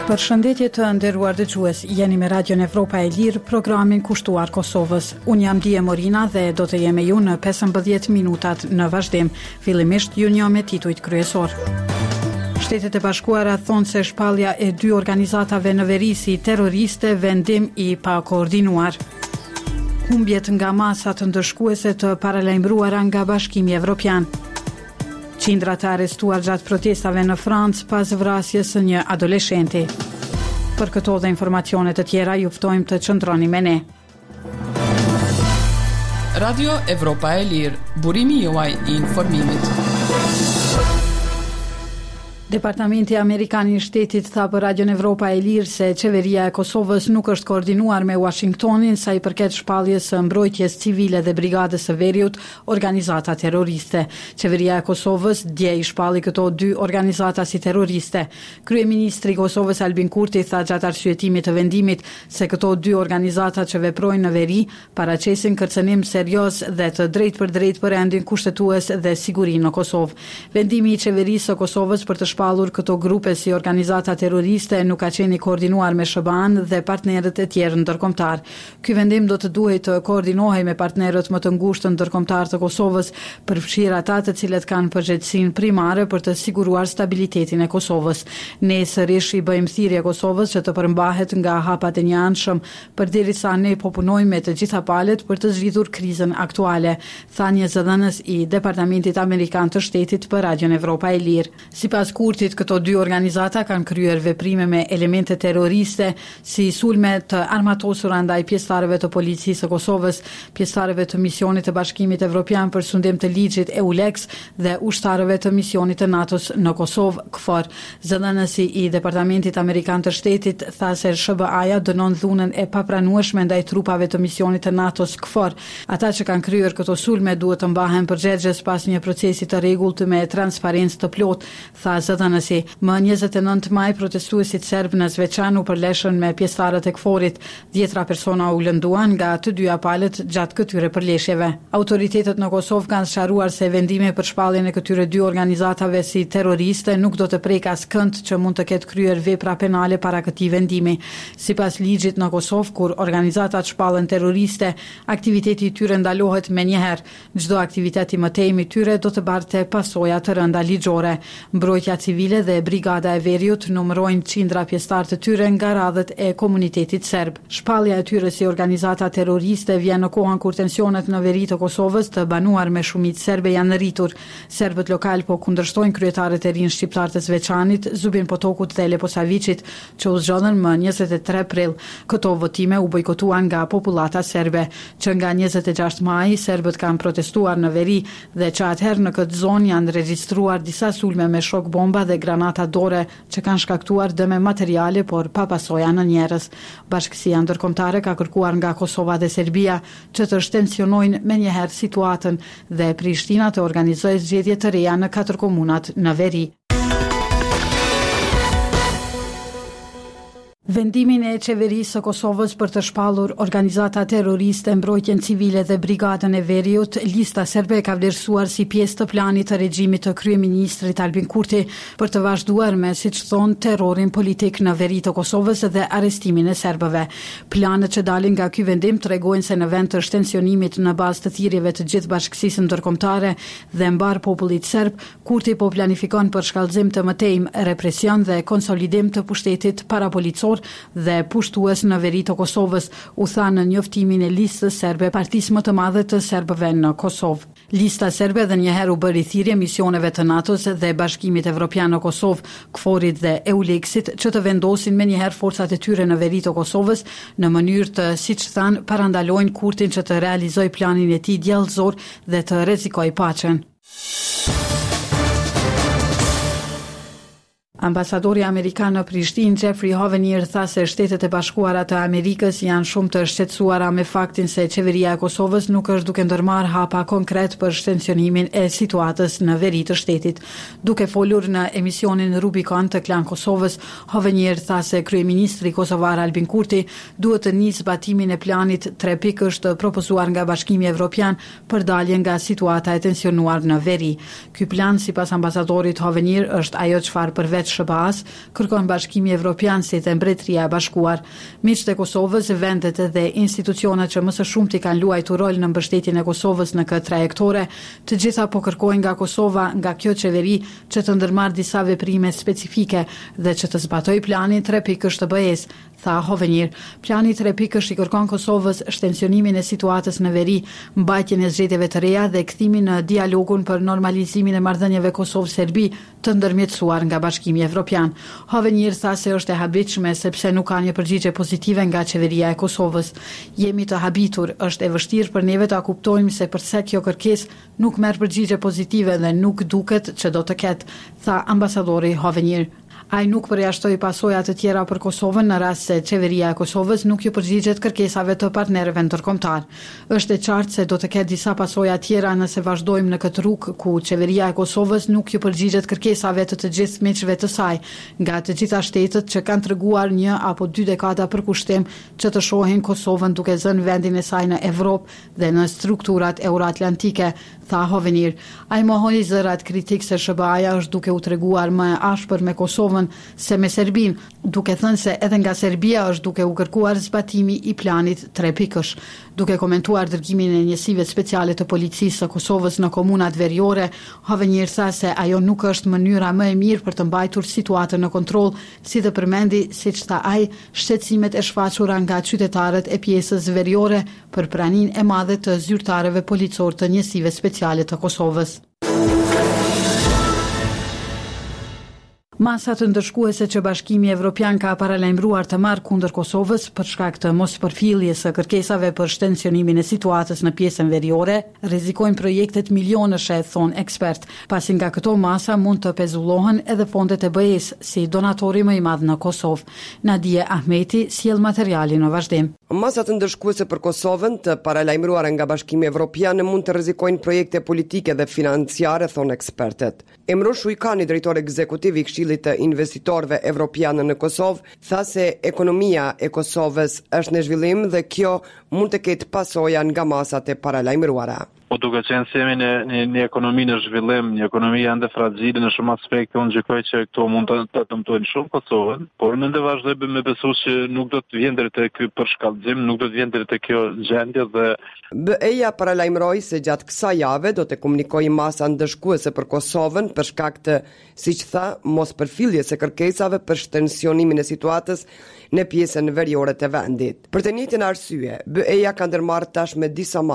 Përshëndetje të nderuar dëgjues, jeni me Radion Evropa e Lirë, programin kushtuar Kosovës. Unë jam Dije Morina dhe do të jem me ju në 15 minutat në vazhdim. Fillimisht ju njoh me titujt kryesor. Shtetet e Bashkuara thonë se shpallja e 2 organizatave në veri si terroriste vendim i pa koordinuar. Humbjet nga masat ndëshkuese të paralajmëruara nga Bashkimi Evropian. Qindra të arrestuar gjatë protestave në Francë pas vrasjes së një adoleshenti. Për këto dhe informacione të tjera ju ftojmë të qëndroni me ne. Radio Evropa e Lirë, burimi juaj i informimit. Departamenti Amerikan i Shtetit tha për Radion Evropa e Lirë se qeveria e Kosovës nuk është koordinuar me Washingtonin sa i përket shpalljes së mbrojtjes civile dhe brigadës së Veriut, organizata terroriste. Qeveria e Kosovës dje i shpalli këto 2 organizata si terroriste. Kryeministri i Kosovës Albin Kurti tha gjatë arsyetimit të vendimit se këto 2 organizata që veprojnë në veri paraqesin kërcënim serioz dhe të drejtë për rendin kushtetues dhe sigurinë në Kosovë. Vendimi i qeverisë së Kosovës për të shpallur këto grupe si organizata terroriste nuk ka qenë i koordinuar me SBA-n dhe partnerët e tjerë ndërkombëtar. Ky vendim do të duhej të koordinohej me partnerët më të ngushtë ndërkombëtar të Kosovës, përfshirë ata të cilët kanë përgjegjësinë primare për të siguruar stabilitetin e Kosovës. Ne sërish i bëjmë thirrje Kosovës që të përmbahet nga hapat e njëanshëm përderisa ne po punojmë me të gjitha palët për të zgjidhur krizën aktuale, tha një zëdhënës i Departamentit Amerikan të Shtetit për Radion Evropa e Lirë. Sipas Kurtit, këto 2 organizata kanë kryer veprime me elemente terroriste si sulme të armatosura ndaj pjesëtarëve të policisë së Kosovës, pjesëtarëve të misionit të Bashkimit Evropian për sundim të ligjit EULEX dhe ushtarëve të misionit të NATO-s në Kosovë, KFOR. Zëdhënësi i Departamentit Amerikan të Shtetit tha se SBA-ja dënon dhunën e papranueshme ndaj trupave të misionit të NATO-s, KFOR. Ata që kanë kryer këto sulme duhet të mbahen përgjegjës pas një procesi të rregullt me transparencë të plotë, tha zëdhënësi. Më 29 maj protestuesit serb në Zveçan u përleshën me pjesëtarët e KFOR-it. 10 persona u lënduan nga të dyja palët gjatë këtyre përleshjeve. Autoritetet në Kosovë kanë sqaruar se vendimi për shpalljen e këtyre 2 organizatave si terroriste nuk do të prek askënd që mund të ketë kryer vepra penale para këtij vendimi. Sipas ligjit në Kosovë, kur organizatat shpallen terroriste, aktiviteti i tyre ndalohet menjëherë. Çdo aktivitet i mëtejmë i tyre do të barte pasoja të rënda ligjore. Mbrojtja civile dhe brigada e Veriut numërojnë qindra pjesëtar të tyre nga radhët e komunitetit serb. Shpallja e tyre si organizata terroriste vjen në kohën kur tensionet në veri të Kosovës të banuar me shumicë serbe janë rritur. Serbët lokal po kundërshtojnë kryetarët e rinj shqiptar të Zveçanit, Zubin Potokut dhe Leposavicit, që u zgjodhen më 23 prill. Këto votime u bojkotuan nga popullata serbe, që nga 26 maj serbët kanë protestuar në veri dhe që atëherë në këtë zonë janë regjistruar disa sulme me shok bomba dhe granata dore që kanë shkaktuar dëme materiale por pa pasoja në njerëz. Bashkësia ndërkombëtare ka kërkuar nga Kosova dhe Serbia që të shtensionojnë menjëherë situatën dhe Prishtina të organizojë zgjedhje të reja në 4 komunat në veri. Vendimin e qeverisë së Kosovës për të shpallur organizata terroriste, mbrojtjen civile dhe brigadën e Veriut, lista serbe ka vlerësuar si pjesë të planit të regjimit të kryeministrit Albin Kurti për të vazhduar me, siç thonë, terrorin politik në veri të Kosovës dhe arrestimin e serbëve. Planet që dalin nga ky vendim tregojnë se në vend të shtensionimit në bazë të thirrjeve të gjithë bashkësisë ndërkombëtare dhe mbar popullit serb, Kurti po planifikon për shkallëzim të mëtejmë, represion dhe konsolidim të pushtetit parapolicor dhe pushtues në veri të Kosovës, u tha në njoftimin e listës serbe partisë më të madhe të serbëve në Kosovë. Lista serbe dhe njëherë u bëri thirrje misioneve të NATO-s dhe Bashkimit Evropian në Kosovë, KFOR-it dhe EULEX-it që të vendosin menjëherë forcat e tyre në veri të Kosovës në mënyrë të, siç thanë, parandalojnë Kurtin që të realizojë planin e tij djallëzor dhe të rrezikojë paqen. Ambasadori Amerikan në Prishtinë, Jeffrey Hovenier, tha se Shtetet e Bashkuara të Amerikës janë shumë të shqetësuara me faktin se qeveria e Kosovës nuk është duke ndërmarrë hapa konkret për shtensionimin e situatës në veri të shtetit. Duke folur në emisionin Rubicon të Klan Kosovës, Hovenier tha se kryeministri kosovar Albin Kurti duhet të nisë zbatimin e planit 3 pikësh të propozuar nga Bashkimi Evropian për dalje nga situata e tensionuar në veri. Ky plan, sipas ambasadorit Hovenier, është ajo çfarë përveç kryet SBA-s, kërkon Bashkimi Evropian si dhe Mbretëria e Bashkuar. Miqtë e Kosovës, vendet dhe institucionet që më së shumti kanë luajtur rol në mbështetjen e Kosovës në këtë trajektore, të gjitha po kërkojnë nga Kosova, nga kjo qeveri, që të ndërmarrë disa veprime specifike dhe që të zbatoj planin 3 pikësh të BE-s, tha Hovenier. Plani 3 pikësh i kërkon Kosovës shtensionimin e situatës në veri, mbajtjen e zgjedhjeve të reja dhe kthimin në dialogun për normalizimin e marrëdhënieve Kosovë-Serbi të ndërmjetësuar nga Bashkimi Evropian. Hovenier tha se është e habitshme sepse nuk ka një përgjigje pozitive nga qeveria e Kosovës. Jemi të habitur, është e vështirë për neve ta kuptojmë se përse kjo kërkesë nuk merr përgjigje pozitive dhe nuk duket që do të ketë, tha ambasadori Hovenier. Ai nuk përjashtoi pasoja të tjera për Kosovën në rast se qeveria e Kosovës nuk ju përgjigjet kërkesave të partnerëve ndërkombëtar. Është e qartë se do të ketë disa pasoja tjera nëse vazhdojmë në këtë rrugë ku qeveria e Kosovës nuk ju përgjigjet kërkesave të gjithë miqve të saj, nga të gjitha shtetet që kanë treguar 1 apo 2 dekada për kushtim që të shohin Kosovën duke zënë vendin e saj në Evropë dhe në strukturat euroatlantike, tha Hovenier. Ai mohoi zërat kritik se SBA-ja është duke u treguar më e ashpër me Kosovën se me Serbinë, duke thënë se edhe nga Serbia është duke u kërkuar zbatimi i planit 3 pikësh. Duke komentuar dërgimin e njësive speciale të policisë së Kosovës në komunat veriore, Hovenier tha se ajo nuk është mënyra më e mirë për të mbajtur situatën në kontroll, si të përmendi, siç tha ai, shqetësimet e shfaqura nga qytetarët e pjesës veriore për praninë e madhe të zyrtarëve policor të njësive speciale të Kosovës. Masat ndërshkuese që Bashkimi Evropian ka paralajmëruar të marrë kundër Kosovës për shkak të mospërfilljes së kërkesave për shtensionimin e situatës në pjesën veriore, rrezikojnë projektet milionëshe, thon ekspert, pasi nga këto masa mund të pezullohen edhe fondet e BE-s si donatori më i madh në Kosovë. Nadia Ahmeti sjell materialin në vazhdim. Masat ndërshkuese për Kosovën të paralajmëruara nga Bashkimi Evropian mund të rrezikojnë projekte politike dhe financiare, thon ekspertet. Emro Shujkani, drejtor ekzekutiv i Këshillit të investitorëve evropianë në Kosovë, tha se ekonomia e Kosovës është në zhvillim dhe kjo mund të ketë pasoja nga masat e paralajmëruara. Po duke qenë se jemi në ekonomi në zhvillim, një ekonomi ende fragile në shumë aspekte, unë gjykoj që këto mund të dëmtojnë shumë Kosovën, por në ndë vazhdojmë me besu që nuk do të vjen deri te ky përshkallëzim, nuk do të vjen deri te kjo gjendje dhe BE-ja paralajmëroi se gjatë kësaj jave do të komunikojë masa ndëshkuese për Kosovën për shkak të, siç tha, mospërfilljes së kërkesave për shtensionimin e situatës në pjesën veriore të vendit. Për të njëjtën arsye, BE-ja ka ndërmarrë tashmë disa